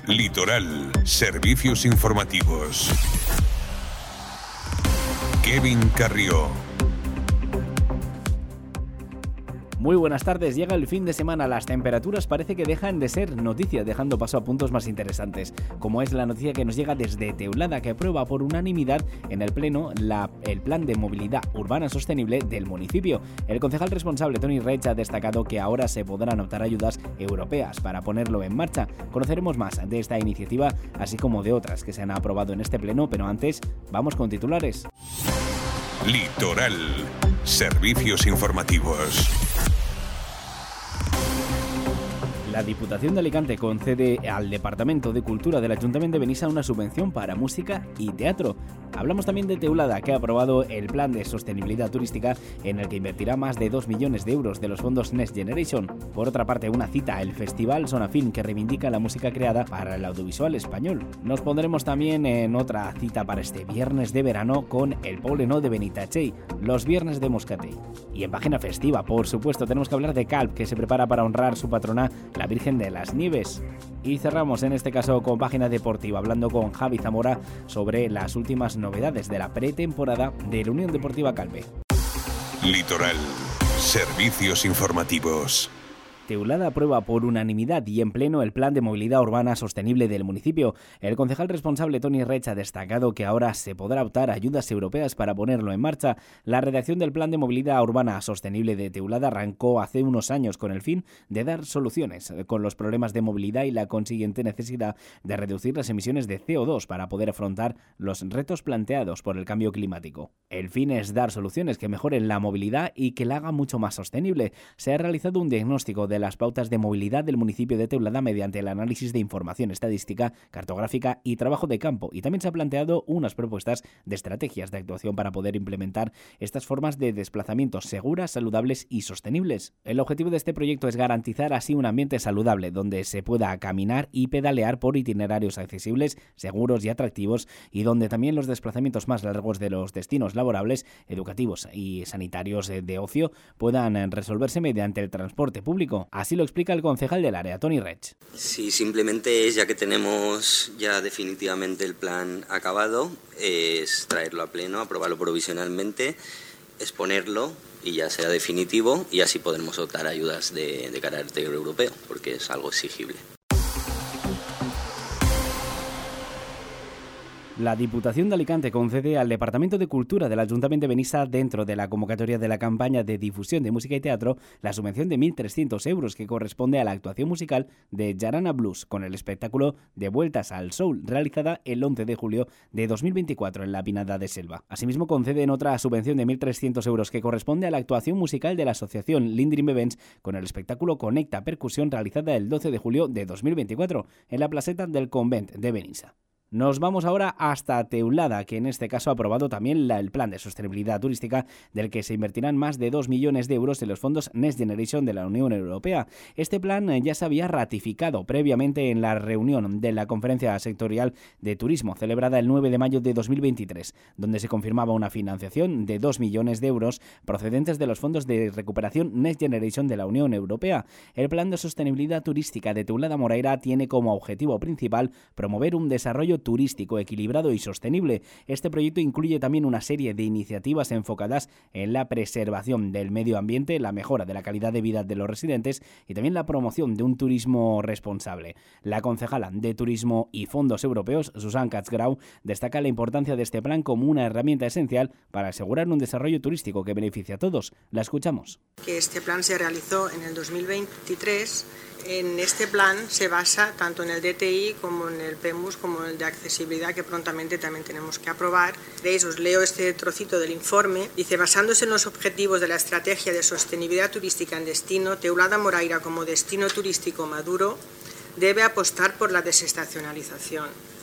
Litoral, servicios informativos. Kevin Carrió. Muy buenas tardes, llega el fin de semana, las temperaturas parece que dejan de ser noticia, dejando paso a puntos más interesantes, como es la noticia que nos llega desde Teulada, que aprueba por unanimidad en el Pleno el Plan de Movilidad Urbana Sostenible del municipio. El concejal responsable, Toni Reig, ha destacado que ahora se podrán optar ayudas europeas para ponerlo en marcha. Conoceremos más de esta iniciativa, así como de otras que se han aprobado en este Pleno, pero antes, vamos con titulares. Litoral, servicios informativos. La Diputación de Alicante concede al Departamento de Cultura del Ayuntamiento de Benissa una subvención para música y teatro. Hablamos también de Teulada, que ha aprobado el Plan de Sostenibilidad Turística en el que invertirá más de 2 millones de euros de los fondos Next Generation. Por otra parte, una cita, el Festival Sonafilm, que reivindica la música creada para el audiovisual español. Nos pondremos también en otra cita para este viernes de verano con el Pobleno de Benitachell, los viernes de Moscatell. Y en página festiva, por supuesto, tenemos que hablar de Calp, que se prepara para honrar su patrona, la Virgen de las Nieves. Y cerramos en este caso con página deportiva, hablando con Javi Zamora sobre las últimas novedades de la pretemporada de la Unión Deportiva Calpe. Litoral, servicios informativos. Teulada aprueba por unanimidad y en pleno el Plan de Movilidad Urbana Sostenible del municipio. El concejal responsable, Toni Reig, ha destacado que ahora se podrá optar a ayudas europeas para ponerlo en marcha. La redacción del Plan de Movilidad Urbana Sostenible de Teulada arrancó hace unos años con el fin de dar soluciones con los problemas de movilidad y la consiguiente necesidad de reducir las emisiones de CO2 para poder afrontar los retos planteados por el cambio climático. El fin es dar soluciones que mejoren la movilidad y que la hagan mucho más sostenible. Se ha realizado un diagnóstico de las pautas de movilidad del municipio de Teulada mediante el análisis de información estadística, cartográfica y trabajo de campo, y también se ha planteado unas propuestas de estrategias de actuación para poder implementar estas formas de desplazamiento seguras, saludables y sostenibles. El objetivo de este proyecto es garantizar así un ambiente saludable donde se pueda caminar y pedalear por itinerarios accesibles, seguros y atractivos, y donde también los desplazamientos más largos de los destinos laborables, educativos y sanitarios de ocio puedan resolverse mediante el transporte público. Así lo explica el concejal del área, Toni Reig. Sí, simplemente es, ya que tenemos ya definitivamente el plan acabado, es traerlo a pleno, aprobarlo provisionalmente, exponerlo y ya será definitivo, y así podremos optar a ayudas de carácter europeo, porque es algo exigible. La Diputación de Alicante concede al Departamento de Cultura del Ayuntamiento de Benissa, dentro de la convocatoria de la campaña de difusión de música y teatro, la subvención de 1.300 euros que corresponde a la actuación musical de Jarana Blues con el espectáculo de Vueltas al Soul, realizada el 11 de julio de 2024 en la Pinada de Selva. Asimismo, conceden otra subvención de 1.300 euros que corresponde a la actuación musical de la asociación Lindrim Events con el espectáculo Conecta Percusión, realizada el 12 de julio de 2024 en la placeta del Convent de Benissa. Nos vamos ahora hasta Teulada, que en este caso ha aprobado también el Plan de Sostenibilidad Turística, del que se invertirán más de 2 millones de euros en los fondos Next Generation de la Unión Europea. Este plan ya se había ratificado previamente en la reunión de la Conferencia Sectorial de Turismo, celebrada el 9 de mayo de 2023, donde se confirmaba una financiación de 2 millones de euros procedentes de los fondos de recuperación Next Generation de la Unión Europea. El Plan de Sostenibilidad Turística de Teulada Moraira tiene como objetivo principal promover un desarrollo turístico equilibrado y sostenible. Este proyecto incluye también una serie de iniciativas enfocadas en la preservación del medio ambiente, la mejora de la calidad de vida de los residentes y también la promoción de un turismo responsable. La concejala de Turismo y Fondos Europeos, Susan Katzgrau, destaca la importancia de este plan como una herramienta esencial para asegurar un desarrollo turístico que beneficie a todos. La escuchamos. Que este plan se realizó en el 2023. En este plan se basa tanto en el DTI como en el PEMUS como en el de accesibilidad, que prontamente también tenemos que aprobar. Os leo este trocito del informe. Dice: basándose en los objetivos de la estrategia de sostenibilidad turística en destino, Teulada Moraira como destino turístico maduro debe apostar por la desestacionalización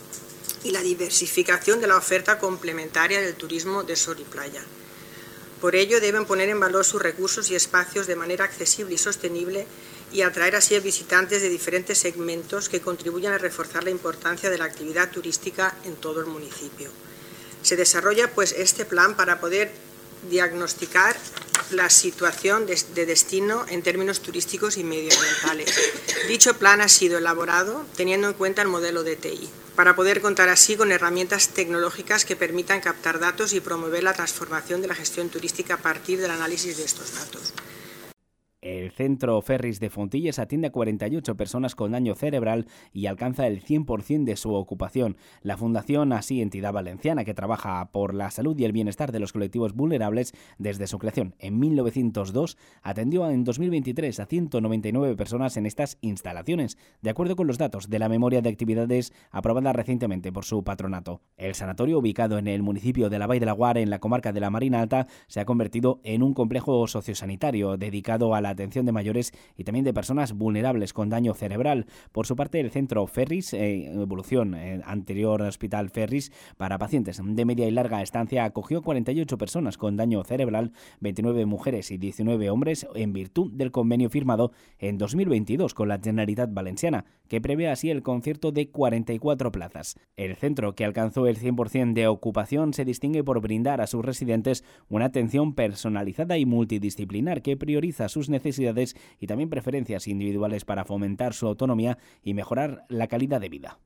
y la diversificación de la oferta complementaria del turismo de sol y playa. Por ello deben poner en valor sus recursos y espacios de manera accesible y sostenible y atraer así a visitantes de diferentes segmentos que contribuyan a reforzar la importancia de la actividad turística en todo el municipio. Se desarrolla pues este plan para poder diagnosticar la situación de destino en términos turísticos y medioambientales. Dicho plan ha sido elaborado teniendo en cuenta el modelo DTI, para poder contar así con herramientas tecnológicas que permitan captar datos y promover la transformación de la gestión turística a partir del análisis de estos datos. El Centro Ferris de Fontilles atiende a 48 personas con daño cerebral y alcanza el 100% de su ocupación. La Fundación Así, entidad valenciana que trabaja por la salud y el bienestar de los colectivos vulnerables desde su creación en 1902, atendió en 2023 a 199 personas en estas instalaciones, de acuerdo con los datos de la memoria de actividades aprobada recientemente por su patronato. El sanatorio, ubicado en el municipio de la Vall de Laguar, en la comarca de la Marina Alta, se ha convertido en un complejo sociosanitario dedicado a la atención de mayores y también de personas vulnerables con daño cerebral. Por su parte, el Centro Ferris, evolución anterior Hospital Ferris, para pacientes de media y larga estancia, acogió 48 personas con daño cerebral, 29 mujeres y 19 hombres, en virtud del convenio firmado en 2022 con la Generalitat Valenciana, que prevé así el concierto de 44 plazas. El centro, que alcanzó el 100% de ocupación, se distingue por brindar a sus residentes una atención personalizada y multidisciplinar que prioriza sus necesidades y también preferencias individuales para fomentar su autonomía y mejorar la calidad de vida.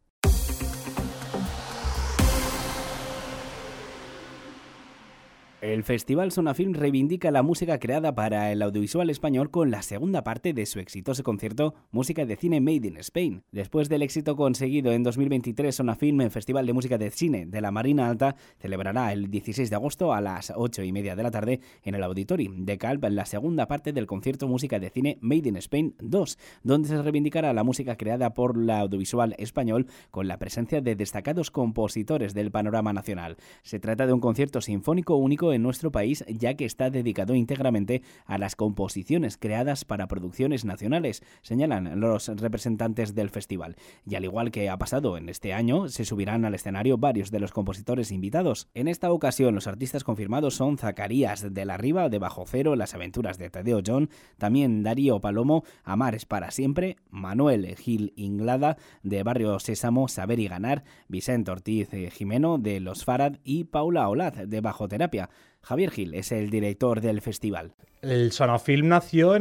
El Festival Sonafilm reivindica la música creada para el audiovisual español con la segunda parte de su exitoso concierto Música de Cine Made in Spain. Después del éxito conseguido en 2023, Sonafilm, el Festival de Música de Cine de la Marina Alta, celebrará el 16 de agosto a las 8:30 de la tarde en el Auditori de Calp la segunda parte del concierto Música de Cine Made in Spain 2, donde se reivindicará la música creada por el audiovisual español con la presencia de destacados compositores del panorama nacional. Se trata de un concierto sinfónico único en nuestro país, ya que está dedicado íntegramente a las composiciones creadas para producciones nacionales, señalan los representantes del festival. Y al igual que ha pasado en este año, se subirán al escenario varios de los compositores invitados. En esta ocasión, los artistas confirmados son Zacarías de la Riva, de Bajo Cero, Las aventuras de Tadeo John, también Darío Palomo, Amar es para siempre, Manuel Gil Inglada, de Barrio Sésamo, Saber y Ganar, Vicente Ortiz Jimeno, de Los Farad, y Paula Olaz, de Bajo Terapia. Javier Gil es el director del festival. El Sonafilm nació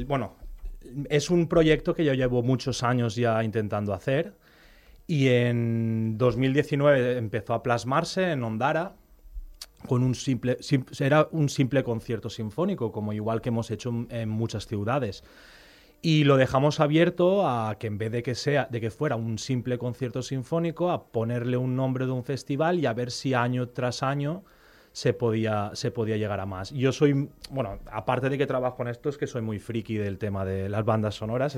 es un proyecto que yo llevo muchos años ya intentando hacer, y en 2019 empezó a plasmarse en Ondara con era un simple concierto sinfónico, como igual que hemos hecho en muchas ciudades. Y lo dejamos abierto a que, en vez de que fuera un simple concierto sinfónico, a ponerle un nombre de un festival y a ver si año tras año se podía llegar a más. Yo soy, aparte de que trabajo en esto, es que soy muy friki del tema de las bandas sonoras,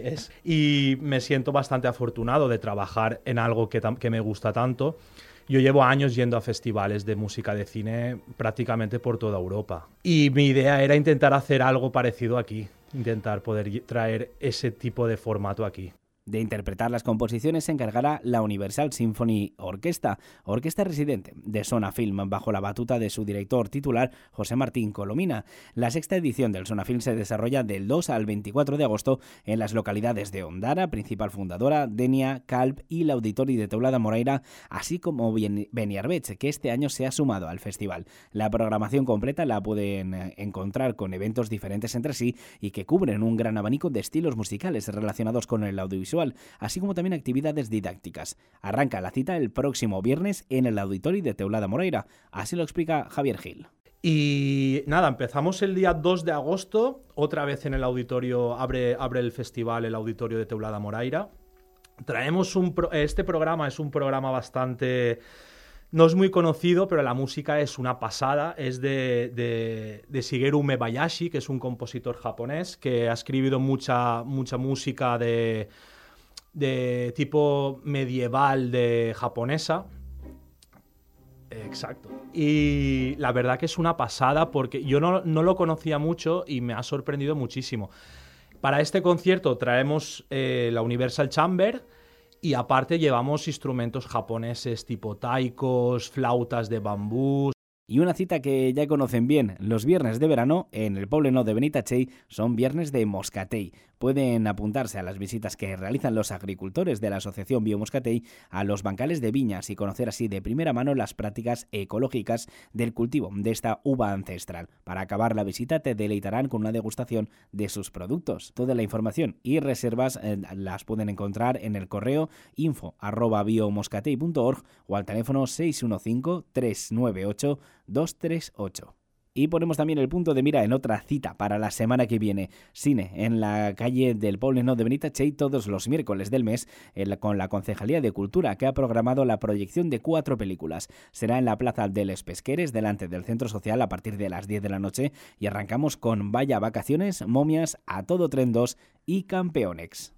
y me siento bastante afortunado de trabajar en algo que me gusta tanto. Yo llevo años yendo a festivales de música de cine prácticamente por toda Europa. Y mi idea era intentar hacer algo parecido aquí, intentar poder traer ese tipo de formato aquí. De interpretar las composiciones se encargará la Universal Symphony Orquesta, orquesta residente de Sonafilm, bajo la batuta de su director titular, José Martín Colomina. La sexta edición del Sonafilm se desarrolla del 2 al 24 de agosto en las localidades de Ondara, principal fundadora, Denia, Calp y el Auditori de Teulada Moraira, así como Beniarbeig, que este año se ha sumado al festival. La programación completa la pueden encontrar con eventos diferentes entre sí y que cubren un gran abanico de estilos musicales relacionados con el audiovisual, así como también actividades didácticas. Arranca la cita el próximo viernes en el Auditori de Teulada Moraira, así lo explica Javier Gil. Y nada, empezamos el día 2 de agosto, otra vez en el auditorio, abre el festival el Auditorio de Teulada Moraira. Traemos este programa es un programa bastante... No es muy conocido, pero la música es una pasada. Es de Shigeru Mebayashi, que es un compositor japonés que ha escrito mucha música de tipo medieval de japonesa. Exacto. Y la verdad que es una pasada porque yo no lo conocía mucho y me ha sorprendido muchísimo. Para este concierto traemos la Universal Chamber y aparte llevamos instrumentos japoneses tipo taikos, flautas de bambú. Y una cita que ya conocen bien, los viernes de verano en el Pobleno de Benitatxell son viernes de Moscatell, pueden apuntarse a las visitas que realizan los agricultores de la Asociación Biomoscatell a los bancales de viñas y conocer así de primera mano las prácticas ecológicas del cultivo de esta uva ancestral. Para acabar la visita te deleitarán con una degustación de sus productos. Toda la información y reservas las pueden encontrar en el correo info@biomoscatell.org o al teléfono 615 398 238. Y ponemos también el punto de mira en otra cita para la semana que viene. Cine en la calle del Pobleno de Benitatxell todos los miércoles del mes con la Concejalía de Cultura, que ha programado la proyección de 4 películas. Será en la Plaza de Les Pesqueres, delante del Centro Social, a partir de las 10 de la noche. Y arrancamos con Vaya Vacaciones, Momias, A Todo Tren 2 y Campeonex.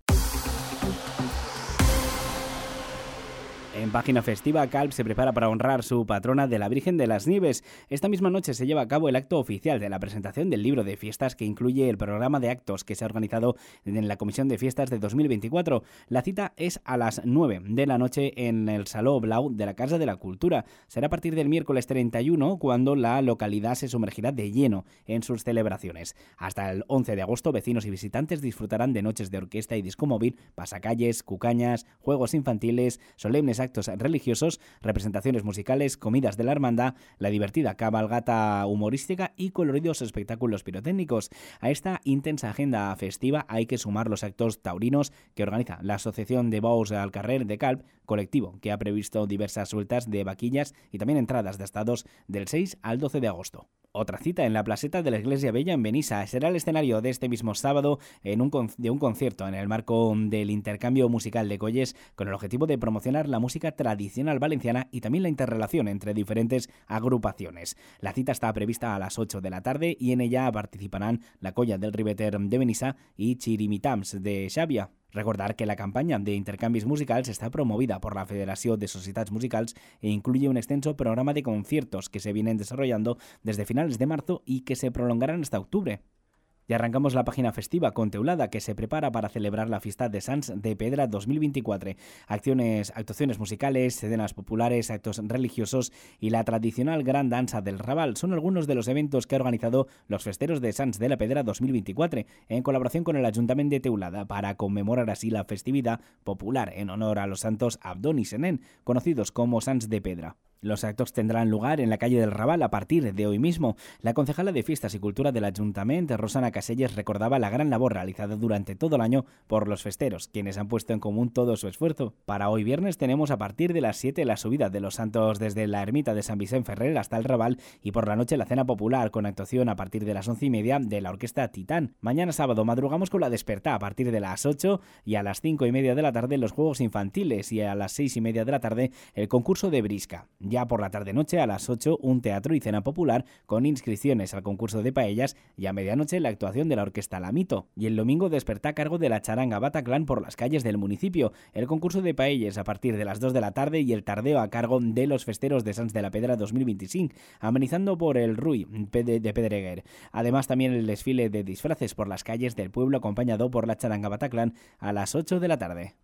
En página festiva, Calp se prepara para honrar su patrona de la Virgen de las Nieves. Esta misma noche se lleva a cabo el acto oficial de la presentación del libro de fiestas que incluye el programa de actos que se ha organizado en la Comisión de Fiestas de 2024. La cita es a las 9 de la noche en el Saló Blau de la Casa de la Cultura. Será a partir del miércoles 31 cuando la localidad se sumergirá de lleno en sus celebraciones. Hasta el 11 de agosto, vecinos y visitantes disfrutarán de noches de orquesta y disco móvil, pasacalles, cucañas, juegos infantiles, solemnes actos religiosos, representaciones musicales, comidas de la hermandad, la divertida cabalgata humorística y coloridos espectáculos pirotécnicos. A esta intensa agenda festiva hay que sumar los actos taurinos que organiza la Asociación de Bous al Carrer de Calp, colectivo que ha previsto diversas sueltas de vaquillas y también entradas de estados del 6 al 12 de agosto. Otra cita en la placeta de la Iglesia Bella en Benissa será el escenario de este mismo sábado de un concierto en el marco del intercambio musical de Colles con el objetivo de promocionar la música tradicional valenciana y también la interrelación entre diferentes agrupaciones. La cita está prevista a las 8 de la tarde y en ella participarán la Colla del Ribeter de Benissa y Chirimitams de Xàbia. Recordar que la campanya d'intercanvis musicals està promovida por la Federació de Societats Musicals e incluye un extenso programa de conciertos que se vienen desarrollando desde finales de marzo y que se prolongarán hasta octubre. Y arrancamos la página festiva con Teulada, que se prepara para celebrar la fiesta de Sants de Pedra 2024. Actuaciones musicales, cenas populares, actos religiosos y la tradicional gran dansa del Raval son algunos de los eventos que ha organizado los festeros de Sants de la Pedra 2024 en colaboración con el Ayuntamiento de Teulada para conmemorar así la festividad popular en honor a los santos Abdón y Senén, conocidos como Sants de Pedra. Los actos tendrán lugar en la calle del Raval a partir de hoy mismo. La concejala de Fiestas y Cultura del Ayuntamiento, Rosana Caselles, recordaba la gran labor realizada durante todo el año por los festeros, quienes han puesto en común todo su esfuerzo. Para hoy viernes tenemos a partir de las 7 la subida de los santos desde la ermita de San Vicente Ferrer hasta el Raval y por la noche la cena popular con actuación a partir de las 11:30 de la orquesta Titán. Mañana sábado madrugamos con la despertá a partir de las 8 y a las 5:30 de la tarde los juegos infantiles y a las 6:30 de la tarde el concurso de brisca. Ya por la tarde-noche a las 8 un teatro y cena popular con inscripciones al concurso de paellas y a medianoche la actuación de la orquesta Lamito. Y el domingo despertá a cargo de la charanga Bataclan por las calles del municipio, el concurso de paellas a partir de las 2 de la tarde y el tardeo a cargo de los festeros de Sants de la Pedra 2025, amenizando por el Ruy de Pedreguer. Además también el desfile de disfraces por las calles del pueblo acompañado por la charanga Bataclan a las 8 de la tarde.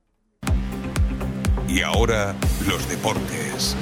Y ahora los deportes.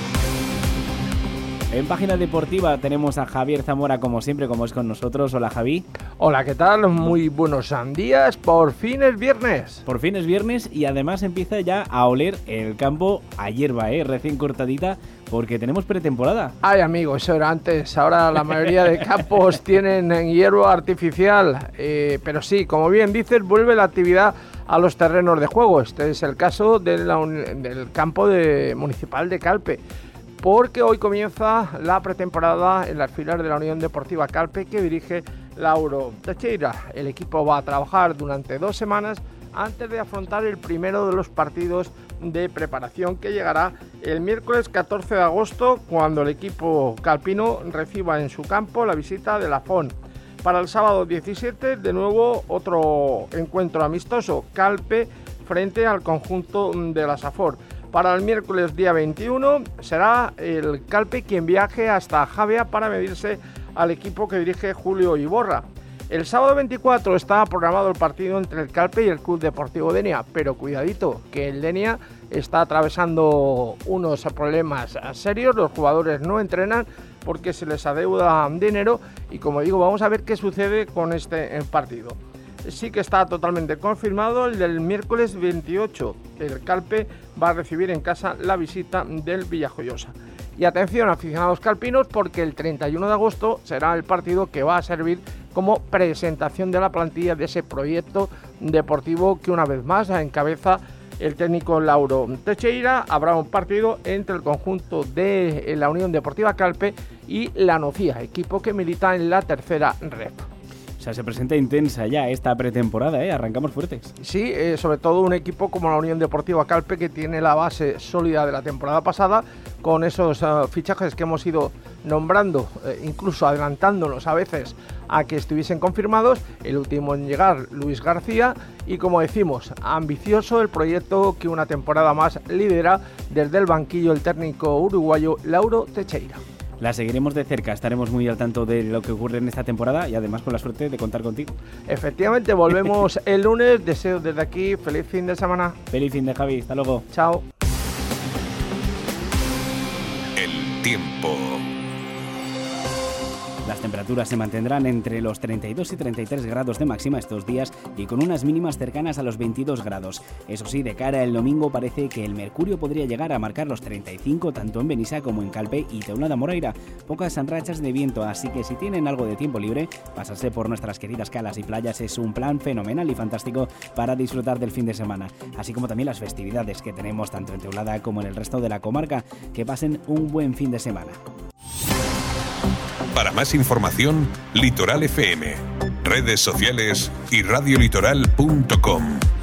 En página deportiva tenemos a Javier Zamora, como siempre, como es con nosotros. Hola, Javi. Hola, ¿qué tal? Muy buenos días. Por fin es viernes. Por fin es viernes y además empieza ya a oler el campo a hierba, recién cortadita, porque tenemos pretemporada. Ay, amigo, eso era antes. Ahora la mayoría de campos tienen hierba artificial. Pero sí, como bien dices, vuelve la actividad a los terrenos de juego. Este es el caso del campo municipal de Calpe, porque hoy comienza la pretemporada en las filas de la Unión Deportiva Calpe que dirige Lauro Teixeira. El equipo va a trabajar durante 2 semanas antes de afrontar el primero de los partidos de preparación que llegará el miércoles 14 de agosto cuando el equipo calpino reciba en su campo la visita de la FON. Para el sábado 17, de nuevo otro encuentro amistoso, Calpe frente al conjunto de la Safor. Para el miércoles día 21 será el Calpe quien viaje hasta Javea para medirse al equipo que dirige Julio Iborra. El sábado 24 está programado el partido entre el Calpe y el Club Deportivo Denia, pero cuidadito, que el Denia está atravesando unos problemas serios, los jugadores no entrenan porque se les adeuda dinero y como digo, vamos a ver qué sucede con este partido. sí que está totalmente confirmado, el del miércoles 28. El Calpe va a recibir en casa la visita del Villajoyosa. Y atención, aficionados calpinos, porque el 31 de agosto será el partido que va a servir como presentación de la plantilla de ese proyecto deportivo que una vez más encabeza el técnico Lauro Teixeira. Habrá un partido entre el conjunto de la Unión Deportiva Calpe y la Nocía, equipo que milita en la tercera ref. O sea, se presenta intensa ya esta pretemporada, ¿eh? Arrancamos fuertes. Sí, sobre todo un equipo como la Unión Deportiva Calpe, que tiene la base sólida de la temporada pasada, con esos fichajes que hemos ido nombrando, incluso adelantándonos a veces a que estuviesen confirmados. El último en llegar, Luis García, y como decimos, ambicioso el proyecto que una temporada más lidera desde el banquillo el técnico uruguayo Lauro Teixeira. La seguiremos de cerca, estaremos muy al tanto de lo que ocurre en esta temporada y además con la suerte de contar contigo. Efectivamente, volvemos el lunes. Deseo desde aquí feliz fin de semana. Feliz fin de Javi, hasta luego. Chao. El tiempo. Las temperaturas se mantendrán entre los 32 y 33 grados de máxima estos días y con unas mínimas cercanas a los 22 grados. Eso sí, de cara al domingo parece que el mercurio podría llegar a marcar los 35 tanto en Benissa como en Calpe y Teulada Moraira. Pocas rachas de viento, así que si tienen algo de tiempo libre, pasarse por nuestras queridas calas y playas es un plan fenomenal y fantástico para disfrutar del fin de semana. Así como también las festividades que tenemos tanto en Teulada como en el resto de la comarca. Que pasen un buen fin de semana. Para más información, Litoral FM, redes sociales y radiolitoral.com.